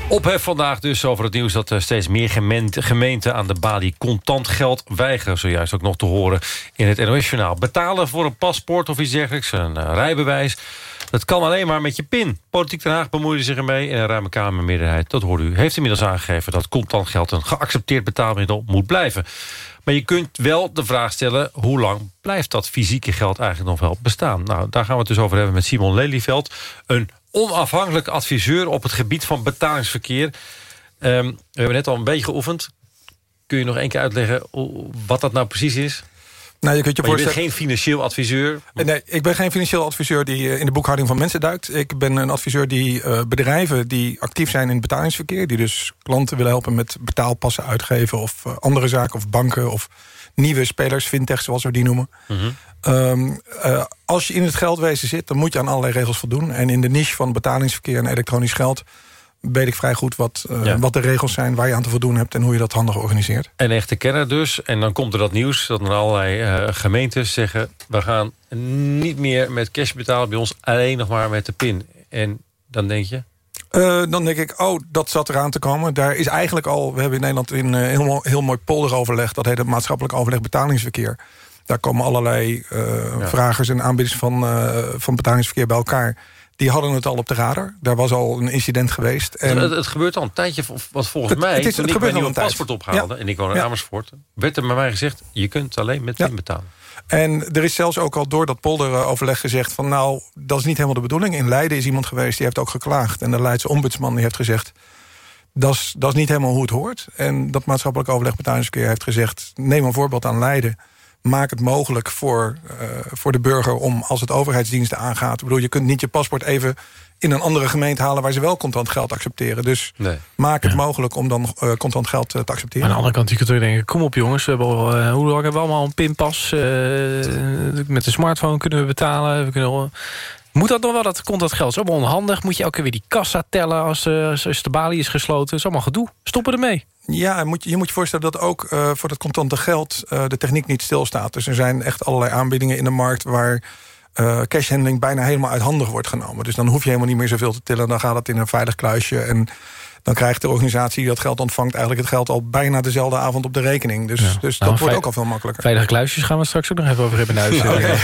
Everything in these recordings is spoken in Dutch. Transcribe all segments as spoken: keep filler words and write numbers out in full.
Ophef vandaag dus over het nieuws dat steeds meer gemeenten, gemeenten aan de balie contant geld weigeren. Zojuist ook nog te horen in het N O S-journaal. Betalen voor een paspoort of iets dergelijks, een uh, rijbewijs. Dat kan alleen maar met je pin. Politiek Den Haag bemoeide zich ermee en een ruime Kamermeerderheid, dat hoorde u, heeft inmiddels aangegeven dat contant geld een geaccepteerd betaalmiddel moet blijven. Maar je kunt wel de vraag stellen, hoe lang blijft dat fysieke geld eigenlijk nog wel bestaan? Nou, daar gaan we het dus over hebben met Simon Lelyveld, een onafhankelijk adviseur op het gebied van betalingsverkeer. Um, we hebben net al een beetje geoefend. Kun je nog één keer uitleggen wat dat nou precies is? Nou, je kunt je maar voorstellen... je bent geen financieel adviseur? Nee, ik ben geen financieel adviseur die uh, in de boekhouding van mensen duikt. Ik ben een adviseur die uh, bedrijven die actief zijn in het betalingsverkeer, die dus klanten willen helpen met betaalpassen uitgeven of uh, andere zaken, of banken of nieuwe spelers, fintech zoals we die noemen. Mm-hmm. Um, uh, als je in het geldwezen zit, dan moet je aan allerlei regels voldoen. En in de niche van betalingsverkeer en elektronisch geld weet ik vrij goed wat, uh, ja. wat de regels zijn, waar je aan te voldoen hebt en hoe je dat handig organiseert. En echte kenner dus. En dan komt er dat nieuws dat er allerlei uh, gemeentes zeggen, we gaan niet meer met cash betalen bij ons, alleen nog maar met de pin. En dan denk je? Uh, dan denk ik, oh, dat zat eraan te komen. Daar is eigenlijk al, we hebben in Nederland een uh, heel, heel mooi polderoverleg, dat heet het maatschappelijk overleg betalingsverkeer. Daar komen allerlei uh, ja. vragers en aanbieders van, uh, van betalingsverkeer bij elkaar. Die hadden het al op de radar. Daar was al een incident geweest. En het, het gebeurt al een tijdje, wat volgens het, mij, het is, toen het ik mijn nieuwe een paspoort ophaalde, ja. en ik woon in ja. Amersfoort, werd er bij mij gezegd, je kunt alleen met pin ja. betalen. En er is zelfs ook al door dat polderoverleg gezegd van, nou, dat is niet helemaal de bedoeling. In Leiden is iemand geweest, die heeft ook geklaagd. En de Leidse ombudsman die heeft gezegd, dat is, dat is niet helemaal hoe het hoort. En dat maatschappelijk overleg betalingsverkeer heeft gezegd, neem een voorbeeld aan Leiden. Maak het mogelijk voor, uh, voor de burger om, als het overheidsdiensten aangaat. Ik bedoel, je kunt niet je paspoort even in een andere gemeente halen waar ze wel contant geld accepteren. Dus nee. maak het ja. mogelijk om dan uh, contant geld uh, te accepteren. Aan de andere kant, je kunt er denken, kom op jongens, we hebben al, uh, hoe lang hebben we allemaal een pinpas? Uh, met de smartphone kunnen we betalen. We kunnen al, moet dat nog wel, dat contant geld? is allemaal onhandig. Moet je elke keer weer die kassa tellen als, uh, als de balie is gesloten? Dat is allemaal gedoe. Stoppen ermee. Ja, je moet je moet je voorstellen dat ook uh, voor het contante geld uh, de techniek niet stilstaat. Dus er zijn echt allerlei aanbiedingen in de markt waar uh, cashhandling bijna helemaal uit handen wordt genomen. Dus dan hoef je helemaal niet meer zoveel te tillen. Dan gaat het in een veilig kluisje en dan krijgt de organisatie die dat geld ontvangt eigenlijk het geld al bijna dezelfde avond op de rekening. Dus, ja. dus dat nou, wordt ook al veel makkelijker. Veilige kluisjes gaan we straks ook nog even over hebben in huis. Okay.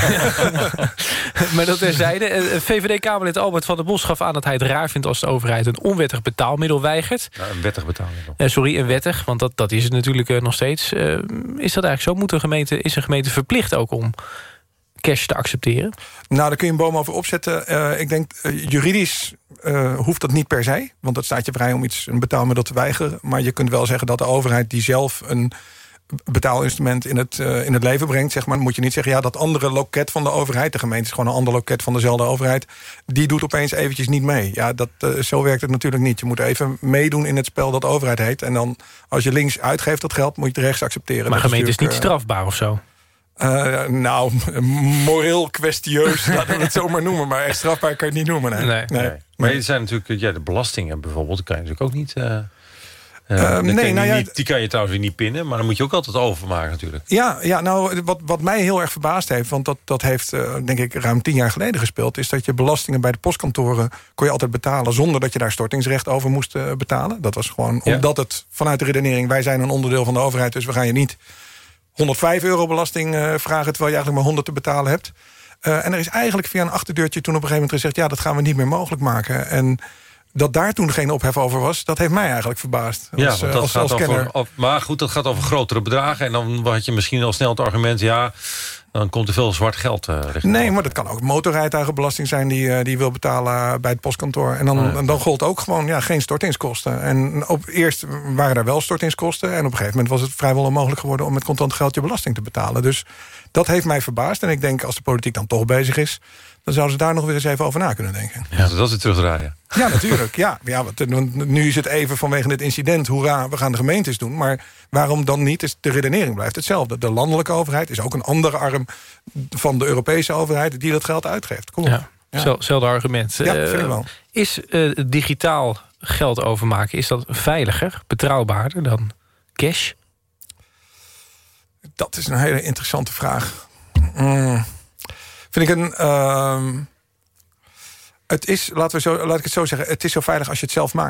Maar dat terzijde. V V D-Kamerlid Albert van der Bos gaf aan dat hij het raar vindt als de overheid een onwettig betaalmiddel weigert. Ja, een wettig betaalmiddel. Uh, sorry, een wettig, want dat, dat is het natuurlijk uh, nog steeds. Uh, is dat eigenlijk zo? Moet een gemeente, is een gemeente verplicht ook om cash te accepteren? Nou, daar kun je een boom over opzetten. Uh, ik denk, uh, juridisch uh, hoeft dat niet per se. Want dat staat je vrij om iets, een betaalmiddel te weigeren. Maar je kunt wel zeggen dat de overheid die zelf een betaalinstrument in het, uh, in het leven brengt, zeg maar, dan moet je niet zeggen, ja, dat andere loket van de overheid, de gemeente is gewoon een ander loket van dezelfde overheid, die doet opeens eventjes niet mee. Ja, dat, uh, zo werkt het natuurlijk niet. Je moet even meedoen in het spel dat de overheid heet. En dan, als je links uitgeeft dat geld, moet je het rechts accepteren. Maar gemeente is niet uh, strafbaar of zo? Uh, nou, moreel kwestieus, laten we het zo maar noemen. Maar echt strafbaar kan je het niet noemen. Nee. Nee. Nee. Maar er zijn natuurlijk, ja, de belastingen bijvoorbeeld, die kan je natuurlijk ook niet. Uh, uh, uh, nee, nou ja, niet, die kan je trouwens weer niet pinnen, maar dan moet je ook altijd overmaken natuurlijk. Ja, ja nou, wat, wat mij heel erg verbaasd heeft, want dat, dat heeft uh, denk ik ruim tien jaar geleden gespeeld, is dat je belastingen bij de postkantoren kon je altijd betalen zonder dat je daar stortingsrecht over moest uh, betalen. Dat was gewoon ja. omdat het vanuit de redenering, wij zijn een onderdeel van de overheid, dus we gaan je niet honderdvijf euro belasting uh, vragen, terwijl je eigenlijk maar honderd te betalen hebt. Uh, en er is eigenlijk via een achterdeurtje toen op een gegeven moment gezegd, ja, dat gaan we niet meer mogelijk maken. En dat daar toen geen ophef over was, dat heeft mij eigenlijk verbaasd. Als, ja, want dat als, gaat als over, of, maar goed, dat gaat over grotere bedragen. En dan had je misschien al snel het argument, ja, dan komt er veel zwart geld uh, richting. Nee, maar dat kan ook motorrijtuigenbelasting zijn die, uh, die je wil betalen bij het postkantoor. En dan, oh ja. en dan gold ook gewoon ja, geen stortingskosten. En op eerst waren er wel stortingskosten. En op een gegeven moment was het vrijwel onmogelijk geworden om met contant geld je belasting te betalen. Dus dat heeft mij verbaasd. En ik denk, als de politiek dan toch bezig is, dan zouden ze daar nog weer eens even over na kunnen denken. Ja, dat is weer terugdraaien. Ja, natuurlijk. Ja, ja, want nu is het even vanwege dit incident, hoera, we gaan de gemeentes doen. Maar waarom dan niet? Is de redenering blijft hetzelfde. De landelijke overheid is ook een andere arm van de Europese overheid die dat geld uitgeeft. Kom op. Ja, ja. Zelfde argument. Ja, vind ik wel. Is uh, digitaal geld overmaken, is dat veiliger, betrouwbaarder dan cash? Dat is een hele interessante vraag. Mm. Vind ik een... Uh, het is, laten we zo, laat ik het zo zeggen, het is zo veilig als je het zelf maakt.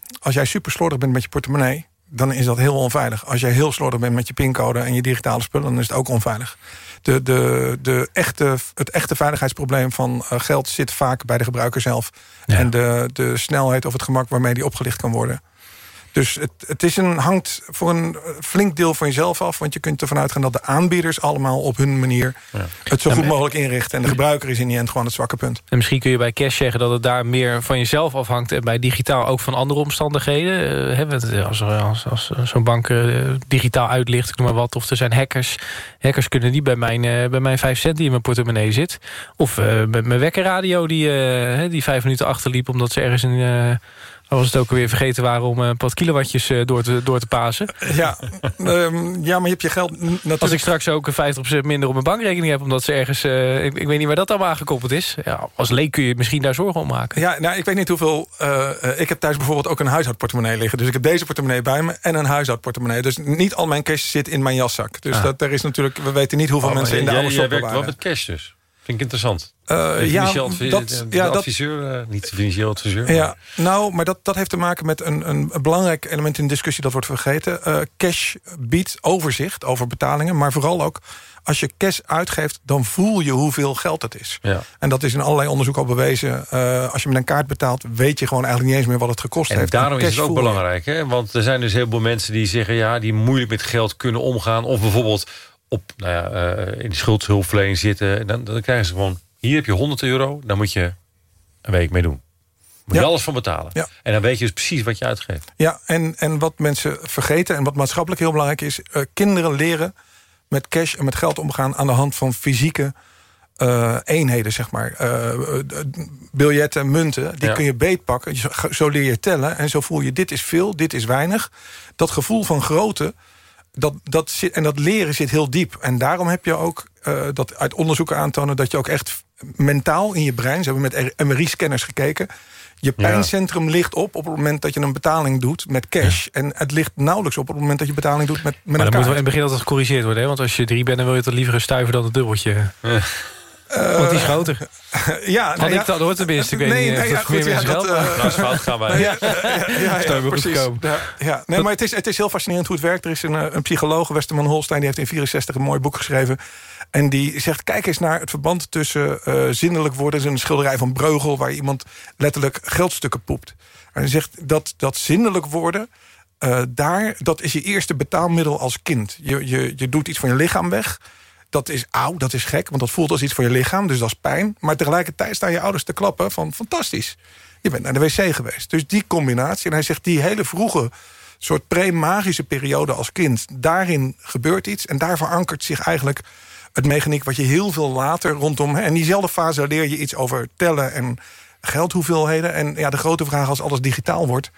als jij super slordig bent met je portemonnee, dan is dat heel onveilig. Als jij heel slordig bent met je pincode en je digitale spullen, dan is het ook onveilig. De, de, de echte, het echte veiligheidsprobleem van uh, geld zit vaak bij de gebruiker zelf. Ja. En de, de snelheid of het gemak waarmee die opgelicht kan worden. Dus het, het is een, hangt voor een flink deel van jezelf af. Want je kunt ervan uitgaan dat de aanbieders allemaal op hun manier ja. het zo goed mogelijk inrichten. En de gebruiker is in die end gewoon het zwakke punt. En misschien kun je bij cash zeggen dat het daar meer van jezelf afhangt. En bij digitaal ook van andere omstandigheden. Uh, als, als, als zo'n bank uh, digitaal uitlicht, ik noem maar wat. Of er zijn hackers. Hackers kunnen niet bij mijn, uh, bij mijn vijf cent die in mijn portemonnee zit. Of uh, met mijn wekkerradio die, uh, die vijf minuten achterliep omdat ze ergens een... Uh, Als het ook weer vergeten waren om een paar kilowattjes door te, door te pasen. Ja, um, ja, maar je hebt je geld natuurlijk... Als ik straks ook vijftig procent minder op mijn bankrekening heb, omdat ze ergens... Uh, ik, ik weet niet waar dat allemaal aangekoppeld is. Ja, als leek kun je misschien daar zorgen om maken. Ja, nou, ik weet niet hoeveel... Uh, uh, ik heb thuis bijvoorbeeld ook een huishoudportemonnee liggen. Dus ik heb deze portemonnee bij me en een huishoudportemonnee. Dus niet al mijn cash zit in mijn jaszak. Dus ah. dat, er is natuurlijk, we weten niet hoeveel oh, mensen in de oude shop waren. Jij werkt wel met cash dus? Vind ik interessant. Uh, ja, advi dat, de, ja, de adviseur, dat, uh, niet de financieel adviseur. Ja, maar. Nou, maar dat, dat heeft te maken met een, een, een belangrijk element in de discussie dat wordt vergeten. Uh, cash biedt overzicht over betalingen, maar vooral ook als je cash uitgeeft, dan voel je hoeveel geld het is. Ja. En dat is in allerlei onderzoek al bewezen. Uh, als je met een kaart betaalt, weet je gewoon eigenlijk niet eens meer wat het gekost en heeft. Daarom en daarom is het ook belangrijk, hè? Want er zijn dus heel veel mensen die zeggen, ja, die moeilijk met geld kunnen omgaan, of bijvoorbeeld op, nou ja, uh, in de schuldhulpverlening zitten. Dan, dan krijgen ze gewoon, hier heb je honderd euro, daar moet je een week mee doen. Moet je ja. alles van betalen. Ja. En dan weet je dus precies wat je uitgeeft. Ja, en, en wat mensen vergeten en wat maatschappelijk heel belangrijk is, uh, kinderen leren met cash en met geld omgaan aan de hand van fysieke uh, eenheden, zeg maar. Uh, biljetten, munten, die ja. kun je beetpakken. Zo leer je tellen en zo voel je, dit is veel, dit is weinig. Dat gevoel van grootte, Dat, dat zit, en dat leren zit heel diep. En daarom heb je ook, uh, dat uit onderzoeken aantonen, dat je ook echt mentaal in je brein, ze hebben met M R I-scanners gekeken, je pijncentrum ja. ligt op op het moment dat je een betaling doet met cash. Ja. En het ligt nauwelijks op op het moment dat je betaling doet met, met maar een dan kaart. moet wel in het begin altijd gecorrigeerd worden. Hè? Want als je drie bent, dan wil je het liever een stuiver dan een dubbeltje. Ja. Uh, Want die is groter. Ja, had ja, ik dat hoort tenminste. Ik weet nee, niet nee, ja, goed, ja, dat, uh, nou, fout gaan wij. Ja, ja, ja, ja, ja precies. Ja, ja. Nee, maar het is, het is heel fascinerend hoe het werkt. Er is een, een psycholoog, Westerman Holstein, die heeft in vierenzestig een mooi boek geschreven. En die zegt, kijk eens naar het verband tussen uh, zinnelijk worden. Dat is een schilderij van Breugel, waar iemand letterlijk geldstukken poept. En hij zegt dat, dat zinnelijk worden, uh, daar, dat is je eerste betaalmiddel als kind. Je, je, je doet iets van je lichaam weg. Dat is auw, dat is gek, want dat voelt als iets voor je lichaam. Dus dat is pijn. Maar tegelijkertijd staan je ouders te klappen van fantastisch. Je bent naar de wc geweest. Dus die combinatie. En hij zegt, die hele vroege soort pre-magische periode als kind, daarin gebeurt iets. En daar verankert zich eigenlijk het mechaniek wat je heel veel later rondom... En in diezelfde fase leer je iets over tellen en geldhoeveelheden. En ja, de grote vraag als alles digitaal wordt,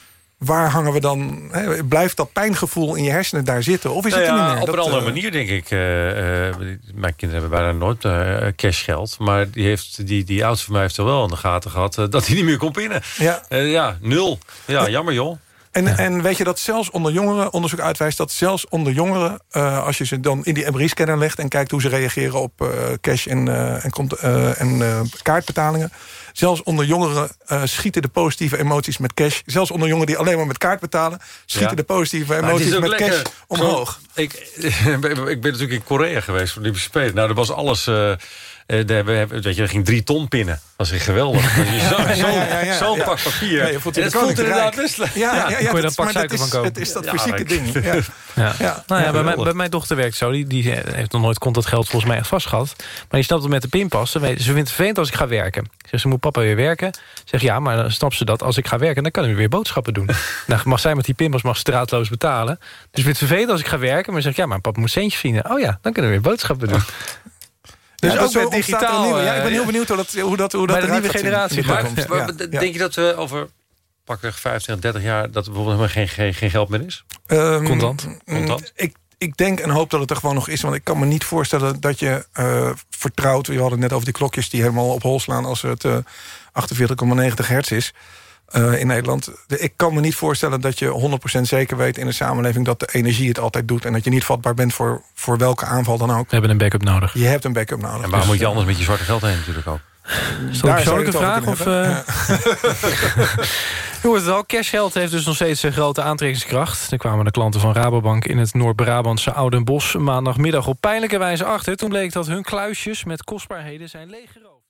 waar hangen we dan? He, blijft dat pijngevoel in je hersenen daar zitten? Of is nou het er ja, niet meer? Op dat, een andere uh, manier, denk ik. Uh, uh, mijn kinderen hebben bijna nooit uh, cashgeld. Maar die, heeft, die, die oudste van mij heeft er wel in de gaten gehad uh, dat hij niet meer kon pinnen. Ja, uh, ja nul. Ja, jammer joh. En, ja. en weet je dat zelfs onder jongeren, onderzoek uitwijst dat zelfs onder jongeren, uh, als je ze dan in die M R I-scanner legt en kijkt hoe ze reageren op uh, cash en, uh, en, uh, en uh, kaartbetalingen, zelfs onder jongeren uh, schieten de positieve emoties met cash. Zelfs onder jongeren die alleen maar met kaart betalen, schieten ja. de positieve emoties met lekker. cash omhoog. Zo, ik, ik ben natuurlijk in Korea geweest voor de Olympische Spelen. Nou, er was alles. Uh, Uh, de, we hebben, weet je, er ging drie ton pinnen. Dat was echt geweldig. Zo'n ja, zo, ja, ja, ja, Zo'n ja. pak papier. Ja, je voelt en het voelt inderdaad best. Ja, ja, ja, ja, kon je dan pak suiker van kopen. Het is dat ja, fysieke ik, ding. Ja. Ja. Ja. Nou ja, bij, mijn, bij mijn dochter werkt zo. Die, die heeft nog nooit contant geld volgens mij echt vast gehad. Maar die snapt het met de pinpas. Ze vindt het vervelend als ik ga werken. Ik zeg, ze moet papa weer werken. Zeg ja, maar dan snapt ze dat als ik ga werken, dan kan ik weer boodschappen doen. Dan mag zij met die pinpas mag straatloos betalen. Dus vindt het vervelend als ik ga werken. Maar zeg ja, maar papa moet centjes verdienen. Oh ja, dan kunnen we weer boodschappen doen. Dus ja, ook met digitaal. Nieuwe, ja, ik ben heel benieuwd hoe dat, hoe dat, hoe dat de nieuwe generatie komt. Maar, ja, denk je dat we over pakweg vijfentwintig, dertig jaar dat er bijvoorbeeld helemaal geen, geen, geen geld meer is? Um, Contant. Contant. Ik, ik denk en hoop dat het er gewoon nog is. Want ik kan me niet voorstellen dat je uh, vertrouwt. We hadden het net over die klokjes die helemaal op hol slaan als het uh, achtenveertig komma negentig hertz is. Uh, in Nederland. Ik kan me niet voorstellen dat je honderd procent zeker weet in een samenleving dat de energie het altijd doet en dat je niet vatbaar bent voor, voor welke aanval dan ook. We hebben een backup nodig. Je hebt een backup nodig. En waar dus, moet je anders met je zwarte geld heen natuurlijk ook? Is dat een persoonlijke vraag? Of, uh... U hoort het al, cashgeld heeft dus nog steeds een grote aantrekkingskracht. Er kwamen de klanten van Rabobank in het Noord-Brabantse Oudenbosch maandagmiddag op pijnlijke wijze achter. Toen bleek dat hun kluisjes met kostbaarheden zijn leeggeroofd.